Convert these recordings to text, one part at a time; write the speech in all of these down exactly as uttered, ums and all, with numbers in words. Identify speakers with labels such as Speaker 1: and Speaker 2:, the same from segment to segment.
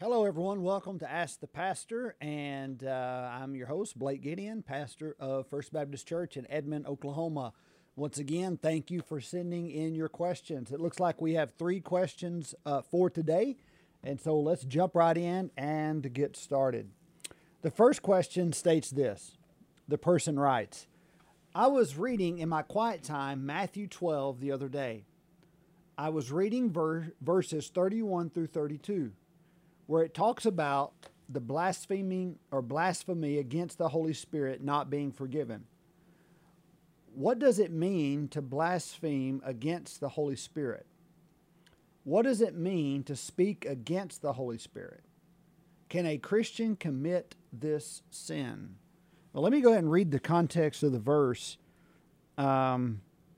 Speaker 1: Hello, everyone. Welcome to Ask the Pastor, and uh, I'm your host, Blake Gideon, pastor of First Baptist Church in Edmond, Oklahoma. Once again, thank you for sending in your questions. It looks like we have three questions uh, for today, and so let's jump right in and get started. The first question states this. The person writes, I was reading in my quiet time Matthew twelve the other day. I was reading ver- verses thirty-one through thirty-two. Where it talks about the blaspheming or blasphemy against the Holy Spirit not being forgiven. What does it mean to blaspheme against the Holy Spirit? What does it mean to speak against the Holy Spirit? Can a Christian commit this sin? Well, let me go ahead and read the context of the verse. Um,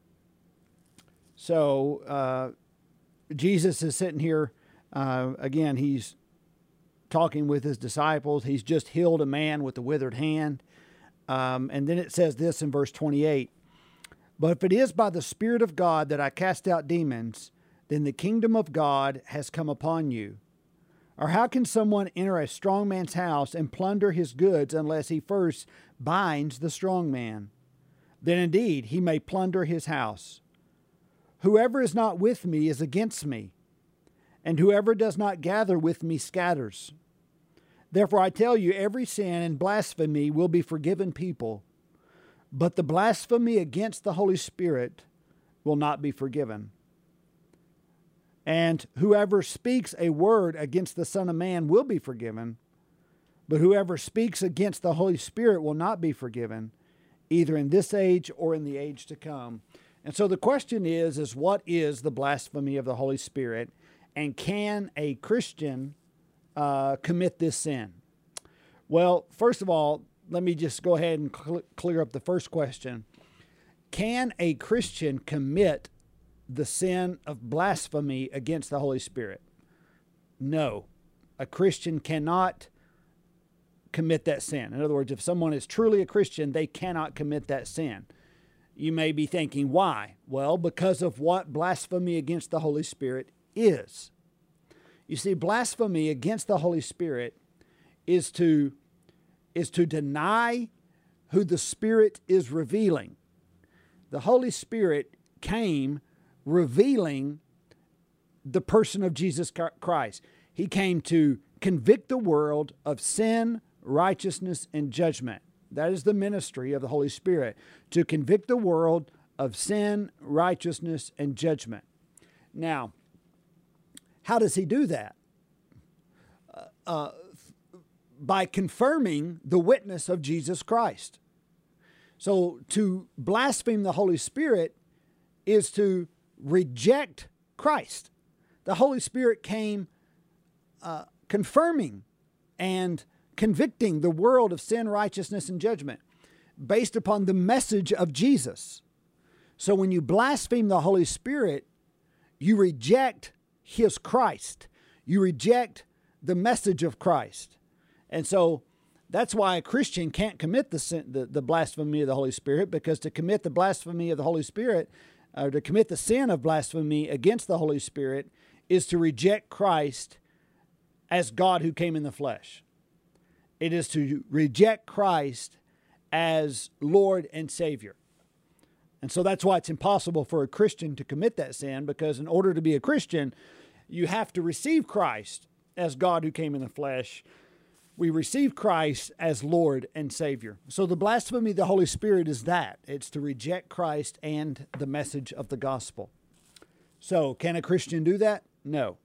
Speaker 1: so, uh, Jesus is sitting here. Uh, again, he's talking with his disciples. He's just healed a man with a withered hand. Um, and then it says this in verse twenty-eight. But if it is by the Spirit of God that I cast out demons, then the kingdom of God has come upon you. Or how can someone enter a strong man's house and plunder his goods unless he first binds the strong man? Then indeed he may plunder his house. Whoever is not with me is against me, and whoever does not gather with me scatters. Therefore I tell you, every sin and blasphemy will be forgiven people, but the blasphemy against the Holy Spirit will not be forgiven. And whoever speaks a word against the Son of Man will be forgiven, but whoever speaks against the Holy Spirit will not be forgiven, either in this age or in the age to come. And so the question is, is what is the blasphemy of the Holy Spirit? And can a Christian uh, commit this sin? Well, first of all, let me just go ahead and cl- clear up the first question. Can a Christian commit the sin of blasphemy against the Holy Spirit? No. A Christian cannot commit that sin. In other words, if someone is truly a Christian, they cannot commit that sin. You may be thinking, why? Well, because of what blasphemy against the Holy Spirit is. You see, blasphemy against the Holy Spirit is to, is to deny who the Spirit is revealing. The Holy Spirit came revealing the person of Jesus Christ. He came to convict the world of sin, righteousness, and judgment. That is the ministry of the Holy Spirit, to convict the world of sin, righteousness, and judgment. Now, how does he do that? Uh, uh, by confirming the witness of Jesus Christ. So to blaspheme the Holy Spirit is to reject Christ. The Holy Spirit came uh, confirming and convicting the world of sin, righteousness, and judgment based upon the message of Jesus. So when you blaspheme the Holy Spirit, you reject His Christ. You reject the message of Christ. And so that's why a Christian can't commit the, sin, the, the blasphemy of the Holy Spirit, because to commit the blasphemy of the Holy Spirit, or to commit the sin of blasphemy against the Holy Spirit, is to reject Christ as God who came in the flesh. It is to reject Christ as Lord and Savior. And so that's why it's impossible for a Christian to commit that sin, because in order to be a Christian, you have to receive Christ as God who came in the flesh. We receive Christ as Lord and Savior. So the blasphemy of the Holy Spirit is that. It's to reject Christ and the message of the gospel. So can a Christian do that? No.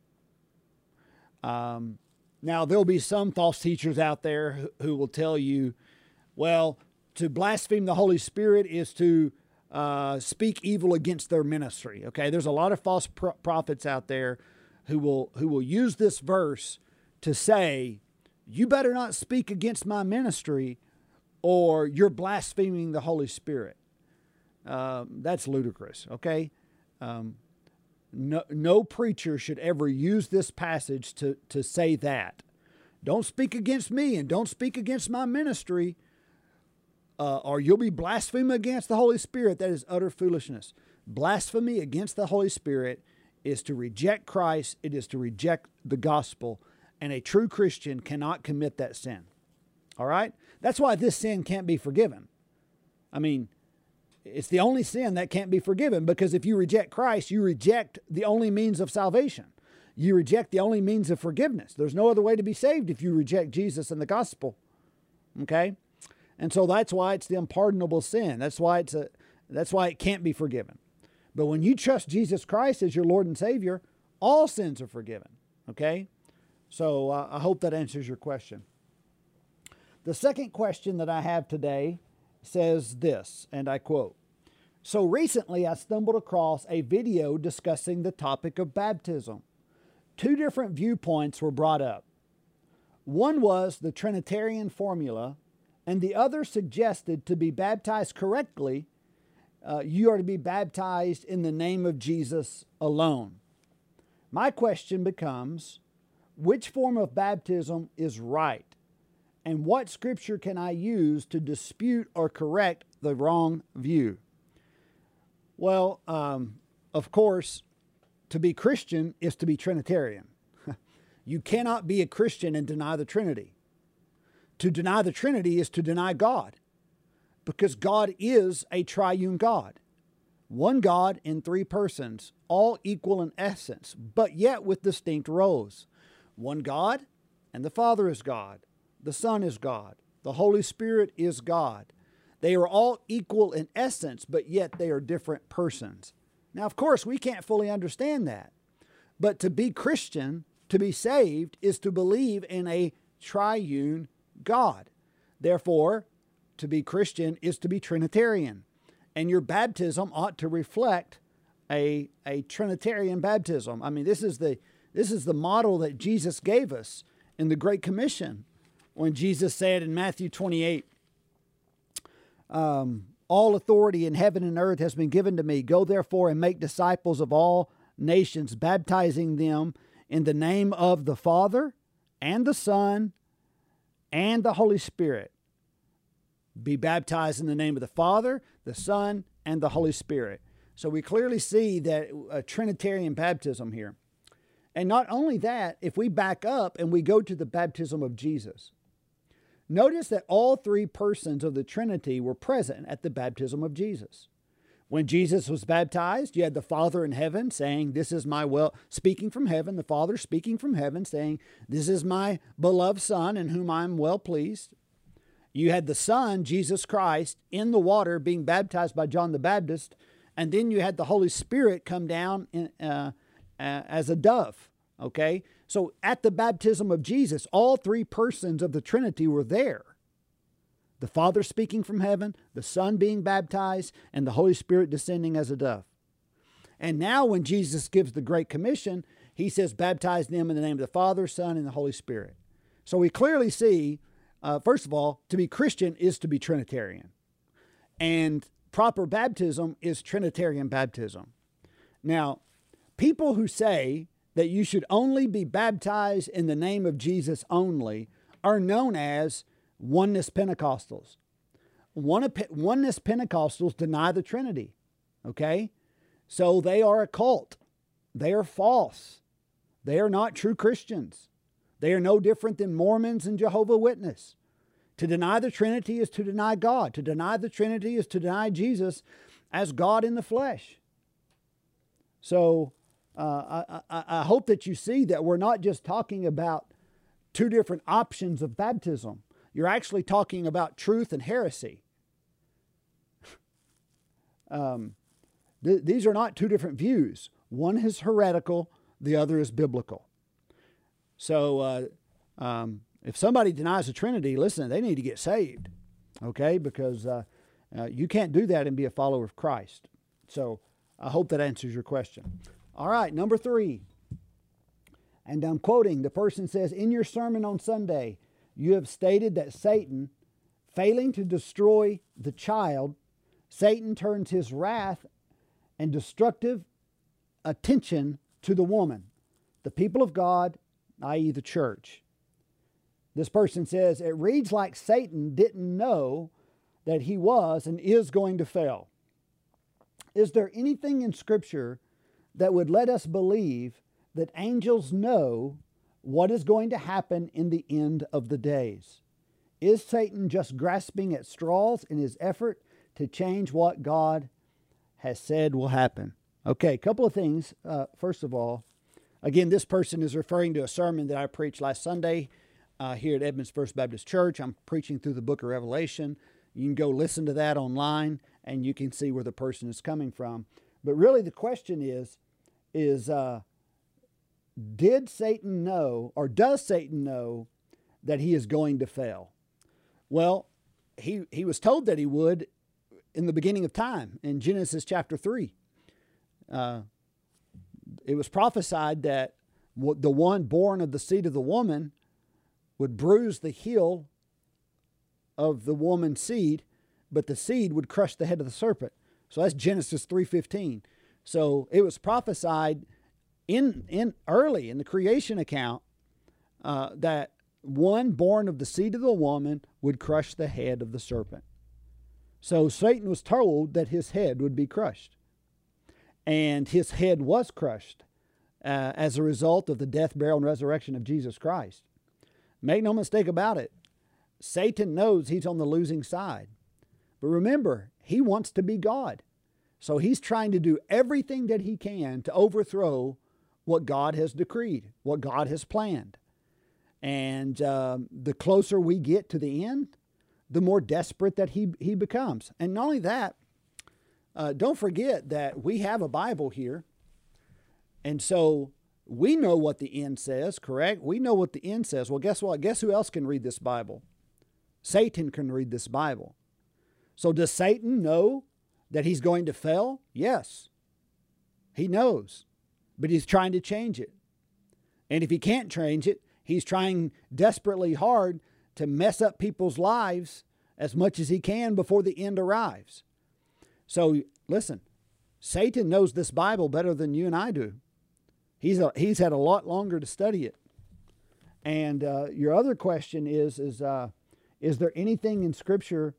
Speaker 1: Um, now, there'll be some false teachers out there who, who will tell you, well, to blaspheme the Holy Spirit is to uh, speak evil against their ministry. Okay, there's a lot of false pro- prophets out there who will who will use this verse to say, you better not speak against my ministry or you're blaspheming the Holy Spirit. Uh, that's ludicrous, okay? Um, no, no preacher should ever use this passage to, to say that. Don't speak against me and don't speak against my ministry, uh, or you'll be blaspheming against the Holy Spirit. That is utter foolishness. Blasphemy against the Holy Spirit is to reject Christ. It is to reject the gospel. And a true Christian cannot commit that sin. All right? That's why this sin can't be forgiven. I mean, it's the only sin that can't be forgiven, because if you reject Christ, you reject the only means of salvation. You reject the only means of forgiveness. There's no other way to be saved if you reject Jesus and the gospel. Okay? And so that's why it's the unpardonable sin. That's why it's a that's why it can't be forgiven. But when you trust Jesus Christ as your Lord and Savior, all sins are forgiven. Okay? So uh, I hope that answers your question. The second question that I have today says this, and I quote, "So recently I stumbled across a video discussing the topic of baptism. Two different viewpoints were brought up. One was the Trinitarian formula, and the other suggested to be baptized correctly, uh, you are to be baptized in the name of Jesus alone. My question becomes, which form of baptism is right? And what scripture can I use to dispute or correct the wrong view?" Well, um, of course, to be Christian is to be Trinitarian. You cannot be a Christian and deny the Trinity. To deny the Trinity is to deny God, because God is a triune God. One God in three persons, all equal in essence, but yet with distinct roles. One God, and the Father is God. The Son is God. The Holy Spirit is God. They are all equal in essence, but yet they are different persons. Now, of course, we can't fully understand that. But to be Christian, to be saved, is to believe in a triune God. Therefore, to be Christian is to be Trinitarian. And your baptism ought to reflect a, a Trinitarian baptism. I mean, this is the this is the model that Jesus gave us in the Great Commission, when Jesus said in Matthew twenty-eight, um, "All authority in heaven and earth has been given to me. Go therefore and make disciples of all nations, baptizing them in the name of the Father and the Son and the Holy Spirit." Be baptized in the name of the Father, the Son, and the Holy Spirit. So we clearly see that a Trinitarian baptism here. And not only that, if we back up and we go to the baptism of Jesus, notice that all three persons of the Trinity were present at the baptism of Jesus. When Jesus was baptized, you had the Father in heaven saying, "This is my well," speaking from heaven, the Father speaking from heaven saying, "This is my beloved Son in whom I am well pleased." You had the Son, Jesus Christ, in the water being baptized by John the Baptist. And then you had the Holy Spirit come down in, uh, uh, as a dove. Okay? So at the baptism of Jesus, all three persons of the Trinity were there. The Father speaking from heaven, the Son being baptized, and the Holy Spirit descending as a dove. And now when Jesus gives the Great Commission, he says, "Baptize them in the name of the Father, Son, and the Holy Spirit." So we clearly see, Uh, first of all, to be Christian is to be Trinitarian. And proper baptism is Trinitarian baptism. Now, people who say that you should only be baptized in the name of Jesus only are known as Oneness Pentecostals. Oneness Pentecostals deny the Trinity. Okay? So they are a cult. They are false. They are not true Christians. They are no different than Mormons and Jehovah's Witnesses. To deny the Trinity is to deny God. To deny the Trinity is to deny Jesus as God in the flesh. So uh, I, I, I hope that you see that we're not just talking about two different options of baptism. You're actually talking about truth and heresy. um, th- these are not two different views. One is heretical, the other is biblical. So uh, um, if somebody denies the Trinity, listen, they need to get saved, okay? Because uh, uh, you can't do that and be a follower of Christ. So I hope that answers your question. All right, number three. And I'm quoting, the person says, "In your sermon on Sunday, you have stated that Satan, failing to destroy the child, Satan turns his wrath and destructive attention to the woman, the people of God, that is the church." This person says, "It reads like Satan didn't know that he was and is going to fail. Is there anything in Scripture that would let us believe that angels know what is going to happen in the end of the days. Is Satan just grasping at straws in his effort to change what God has said will happen? Okay, a couple of things. Uh, first of all, again, this person is referring to a sermon that I preached last Sunday uh, here at Edmonds First Baptist Church. I'm preaching through the book of Revelation. You can go listen to that online, and you can see where the person is coming from. But really the question is, is uh, did Satan know, or does Satan know, that he is going to fail? Well, he, he was told that he would in the beginning of time in Genesis chapter three. Uh, it was prophesied that the one born of the seed of the woman would bruise the heel of the woman's seed, but the seed would crush the head of the serpent. So that's Genesis three fifteen. So it was prophesied in in early in the creation account uh, that one born of the seed of the woman would crush the head of the serpent. So Satan was told that his head would be crushed. And his head was crushed uh, as a result of the death, burial, and resurrection of Jesus Christ. Make no mistake about it, Satan knows he's on the losing side. But remember, he wants to be God. So he's trying to do everything that he can to overthrow what God has decreed, what God has planned. And um, the closer we get to the end, the more desperate that he, he becomes. And not only that, uh, don't forget that we have a Bible here. And so we know what the end says, correct? We know what the end says. Well, guess what? Guess who else can read this Bible? Satan can read this Bible. So does Satan know that he's going to fail? Yes. He knows. But he's trying to change it. And if he can't change it, he's trying desperately hard to mess up people's lives as much as he can before the end arrives. So listen, Satan knows this Bible better than you and I do. He's a, he's had a lot longer to study it. And uh, your other question is, is, uh, is there anything in Scripture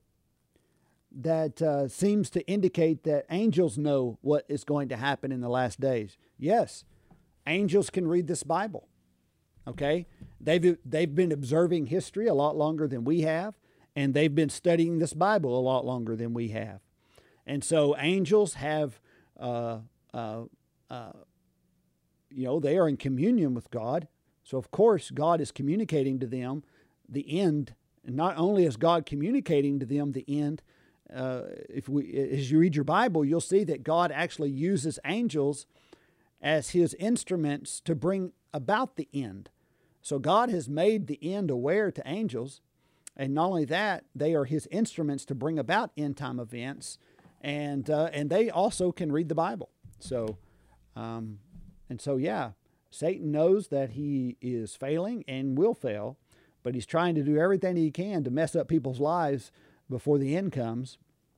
Speaker 1: that uh, seems to indicate that angels know what is going to happen in the last days? Yes, angels can read this Bible. Okay, they've they've been observing history a lot longer than we have, and they've been studying this Bible a lot longer than we have, and so angels have, uh, uh, uh, you know, they are in communion with God. So of course God is communicating to them the end, and not only is God communicating to them the end. Uh, if we, as you read your Bible, you'll see that God actually uses angels as His instruments to bring about the end. So God has made the end aware to angels, and not only that, they are His instruments to bring about end time events, and uh, and they also can read the Bible. So, um, and so yeah, Satan knows that he is failing and will fail, but he's trying to do everything he can to mess up people's lives before the end comes.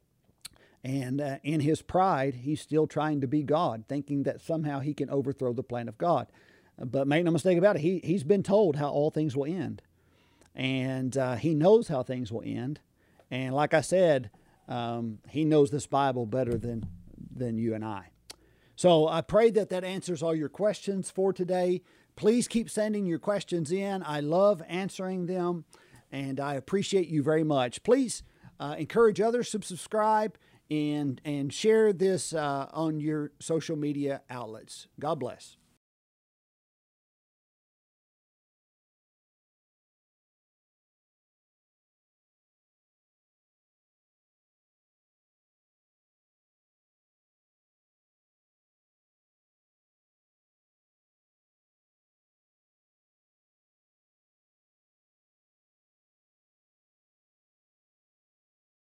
Speaker 1: And uh, in his pride, he's still trying to be God, thinking that somehow he can overthrow the plan of God. But make no mistake about it, he, he's been told how all things will end. And uh, he knows how things will end. And like I said, um, he knows this Bible better than, than you and I. So I pray that that answers all your questions for today. Please keep sending your questions in. I love answering them, and I appreciate you very much. Please uh, encourage others to subscribe and, and share this uh, on your social media outlets. God bless.